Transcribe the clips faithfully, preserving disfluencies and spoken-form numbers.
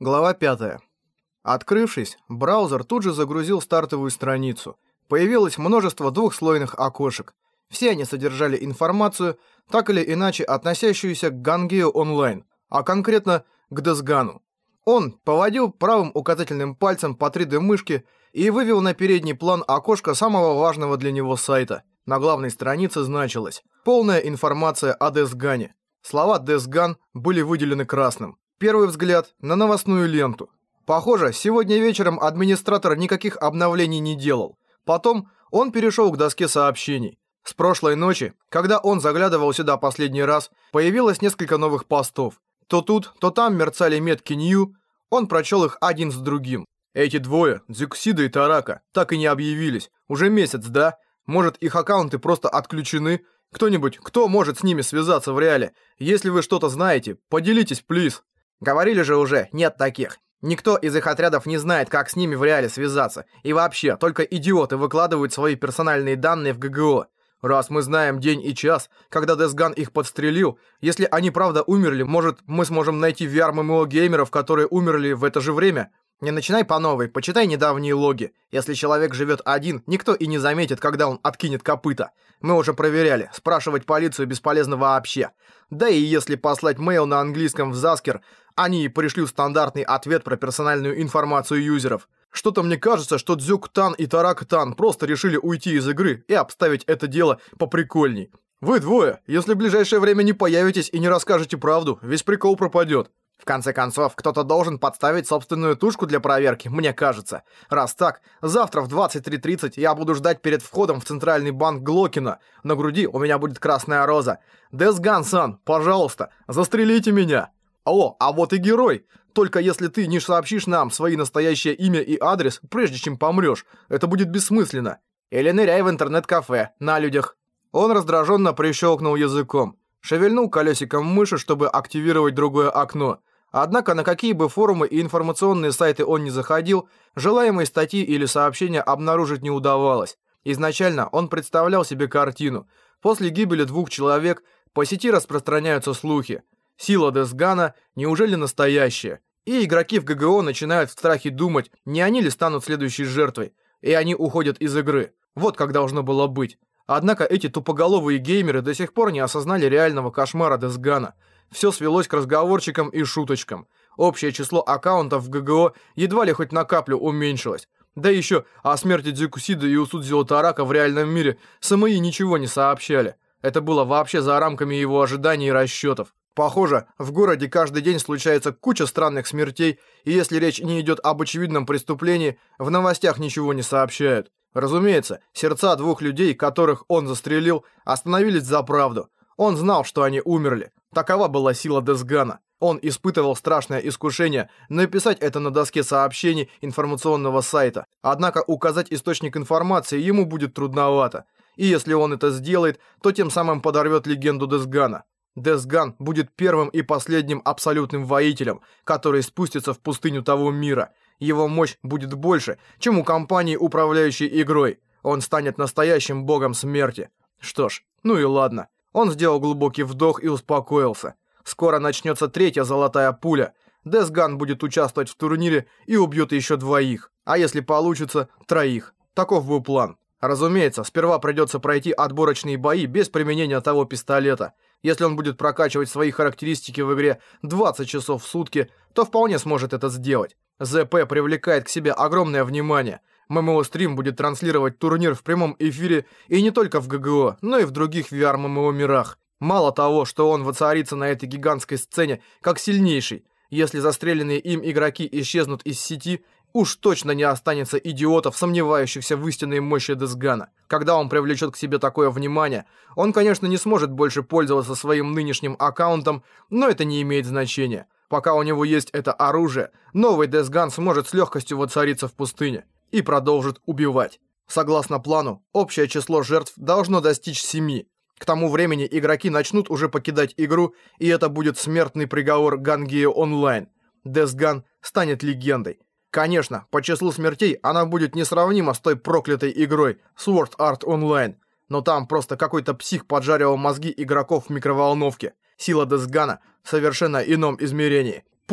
Глава пятая. Открывшись, браузер тут же загрузил стартовую страницу. Появилось множество двухслойных окошек. Все они содержали информацию, так или иначе относящуюся к Gangeo Online, а конкретно к Десгану. Он поводил правым указательным пальцем по три дэ-мышке и вывел на передний план окошко самого важного для него сайта. На главной странице значилось «Полная информация о Десгане». Слова «Десган» были выделены красным. Первый взгляд на новостную ленту. Похоже, сегодня вечером администратор никаких обновлений не делал. Потом он перешел к доске сообщений. С прошлой ночи, когда он заглядывал сюда последний раз, появилось несколько новых постов. То тут, то там мерцали метки Нью. Он прочел их один с другим. Эти двое, Дзюксида и Тарака, так и не объявились. Уже месяц, да? Может, их аккаунты просто отключены? Кто-нибудь, кто может с ними связаться в реале? Если вы что-то знаете, поделитесь, плиз. Говорили же уже, нет таких. Никто из их отрядов не знает, как с ними в реале связаться. И вообще, только идиоты выкладывают свои персональные данные в ГГО. Раз мы знаем день и час, когда Десган их подстрелил, если они правда умерли, может, мы сможем найти ви ар эм эм о геймеров, которые умерли в это же время? Не начинай по новой, почитай недавние логи. Если человек живет один, никто и не заметит, когда он откинет копыта. Мы уже проверяли, спрашивать полицию бесполезно вообще. Да и если послать мейл на английском в Заскер, они пришлют стандартный ответ про персональную информацию юзеров. Что-то мне кажется, что Дзюк-тан и Тарак-тан просто решили уйти из игры и обставить это дело поприкольней. Вы двое, если в ближайшее время не появитесь и не расскажете правду, весь прикол пропадет. В конце концов, кто-то должен подставить собственную тушку для проверки, мне кажется. Раз так, завтра в двадцать три тридцать я буду ждать перед входом в центральный банк Глокина. На груди у меня будет красная роза. Десган-сан, пожалуйста, застрелите меня. О, а вот и герой. Только если ты не сообщишь нам свои настоящее имя и адрес, прежде чем помрешь, это будет бессмысленно. Или ныряй в интернет-кафе, на людях. Он раздраженно прищелкнул языком. Шевельнул колесиком мыши, чтобы активировать другое окно. Однако на какие бы форумы и информационные сайты он не заходил, желаемой статьи или сообщения обнаружить не удавалось. Изначально он представлял себе картину. После гибели двух человек по сети распространяются слухи. Сила Десгана неужели настоящая? И игроки в ГГО начинают в страхе думать, не они ли станут следующей жертвой. И они уходят из игры. Вот как должно было быть. Однако эти тупоголовые геймеры до сих пор не осознали реального кошмара Десгана. Все свелось к разговорчикам и шуточкам. Общее число аккаунтов в ГГО едва ли хоть на каплю уменьшилось. Да еще о смерти Дзюксида и Усудзио Тарака в реальном мире СМИ ничего не сообщали. Это было вообще за рамками его ожиданий и расчетов. Похоже, в городе каждый день случается куча странных смертей, и если речь не идет об очевидном преступлении, в новостях ничего не сообщают. Разумеется, сердца двух людей, которых он застрелил, остановились за правду. Он знал, что они умерли. Такова была сила Десгана. Он испытывал страшное искушение написать это на доске сообщений информационного сайта. Однако указать источник информации ему будет трудновато. И если он это сделает, то тем самым подорвет легенду Десгана. Десган будет первым и последним абсолютным воителем, который спустится в пустыню того мира. Его мощь будет больше, чем у компании, управляющей игрой. Он станет настоящим богом смерти. Что ж, ну и ладно. Он сделал глубокий вдох и успокоился. Скоро начнется третья золотая пуля. Десган будет участвовать в турнире и убьет еще двоих. А если получится, троих. Таков был план. Разумеется, сперва придется пройти отборочные бои без применения того пистолета. Если он будет прокачивать свои характеристики в игре двадцать часов в сутки, то вполне сможет это сделать. ЗП привлекает к себе огромное внимание. ММО-стрим будет транслировать турнир в прямом эфире и не только в ГГО, но и в других ви ар эм эм о мирах. Мало того, что он воцарится на этой гигантской сцене как сильнейший, если застреленные им игроки исчезнут из сети, уж точно не останется идиотов, сомневающихся в истинной мощи Десгана. Когда он привлечет к себе такое внимание, он, конечно, не сможет больше пользоваться своим нынешним аккаунтом, но это не имеет значения. Пока у него есть это оружие, новый Десган сможет с легкостью воцариться в пустыне и продолжит убивать. Согласно плану, общее число жертв должно достичь семи. К тому времени игроки начнут уже покидать игру, и это будет смертный приговор Gangeo Online. Десган станет легендой. Конечно, по числу смертей она будет несравнима с той проклятой игрой Sword Art Online, но там просто какой-то псих поджаривал мозги игроков в микроволновке. Сила Десгана в совершенно ином измерении.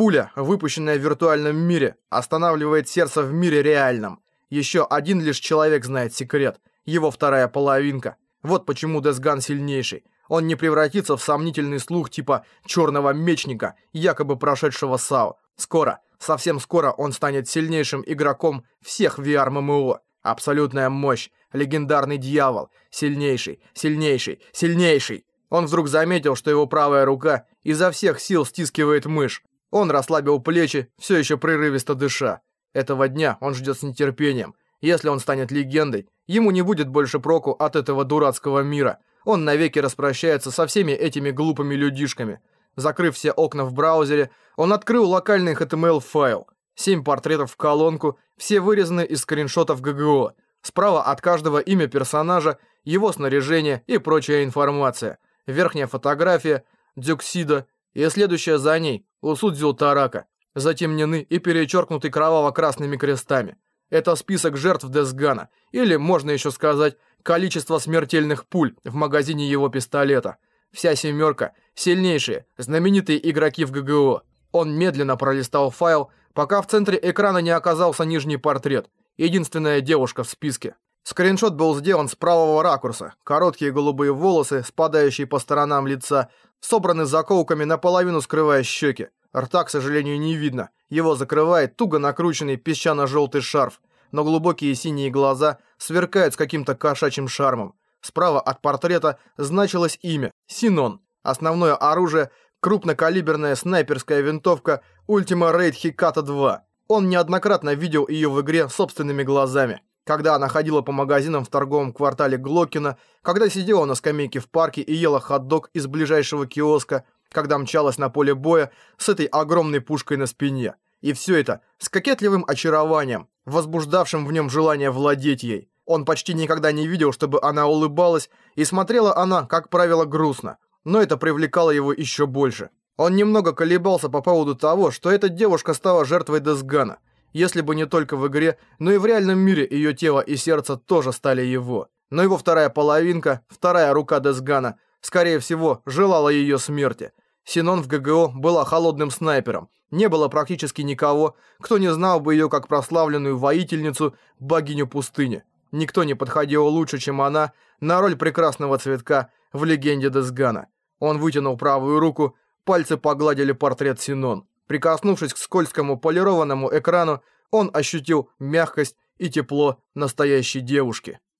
Пуля, выпущенная в виртуальном мире, останавливает сердце в мире реальном. Еще один лишь человек знает секрет. Его вторая половинка. Вот почему Десган сильнейший. Он не превратится в сомнительный слух типа черного мечника, якобы прошедшего САО. Скоро, совсем скоро он станет сильнейшим игроком всех ви ар эм эм о. Абсолютная мощь, легендарный дьявол, сильнейший, сильнейший, сильнейший. Он вдруг заметил, что его правая рука изо всех сил стискивает мышь. Он расслабил плечи, все еще прерывисто дыша. Этого дня он ждет с нетерпением. Если он станет легендой, ему не будет больше проку от этого дурацкого мира. Он навеки распрощается со всеми этими глупыми людишками. Закрыв все окна в браузере, он открыл локальный эйч ти эм эл-файл. Семь портретов в колонку, все вырезаны из скриншотов джи джи о. Справа от каждого имя персонажа, его снаряжение и прочая информация. Верхняя фотография Дзюксида и следующая за ней Усудзю Тарака, затемнены и перечеркнуты кроваво-красными крестами. Это список жертв Десгана, или, можно еще сказать, количество смертельных пуль в магазине его пистолета. Вся семерка – сильнейшие, знаменитые игроки в джи джи о. Он медленно пролистал файл, пока в центре экрана не оказался нижний портрет. Единственная девушка в списке. Скриншот был сделан с правого ракурса. Короткие голубые волосы, спадающие по сторонам лица, собраны заколками, наполовину скрывая щеки. Рта, к сожалению, не видно. Его закрывает туго накрученный песчано-желтый шарф. Но глубокие синие глаза сверкают с каким-то кошачьим шармом. Справа от портрета значилось имя – Синон. Основное оружие – крупнокалиберная снайперская винтовка Ultima Raid Hikata два. Он неоднократно видел ее в игре собственными глазами. Когда она ходила по магазинам в торговом квартале Глоккина, когда сидела на скамейке в парке и ела хот-дог из ближайшего киоска, когда мчалась на поле боя с этой огромной пушкой на спине. И все это с кокетливым очарованием, возбуждавшим в нем желание владеть ей. Он почти никогда не видел, чтобы она улыбалась, и смотрела она, как правило, грустно. Но это привлекало его еще больше. Он немного колебался по поводу того, что эта девушка стала жертвой Десгана. Если бы не только в игре, но и в реальном мире ее тело и сердце тоже стали его. Но его вторая половинка, вторая рука Десгана, скорее всего, желала ее смерти. Синон в джи джи о была холодным снайпером. Не было практически никого, кто не знал бы ее как прославленную воительницу, богиню пустыни. Никто не подходил лучше, чем она, на роль прекрасного цветка в легенде Десгана. Он вытянул правую руку, пальцы погладили портрет Синон. Прикоснувшись к скользкому полированному экрану, он ощутил мягкость и тепло настоящей девушки.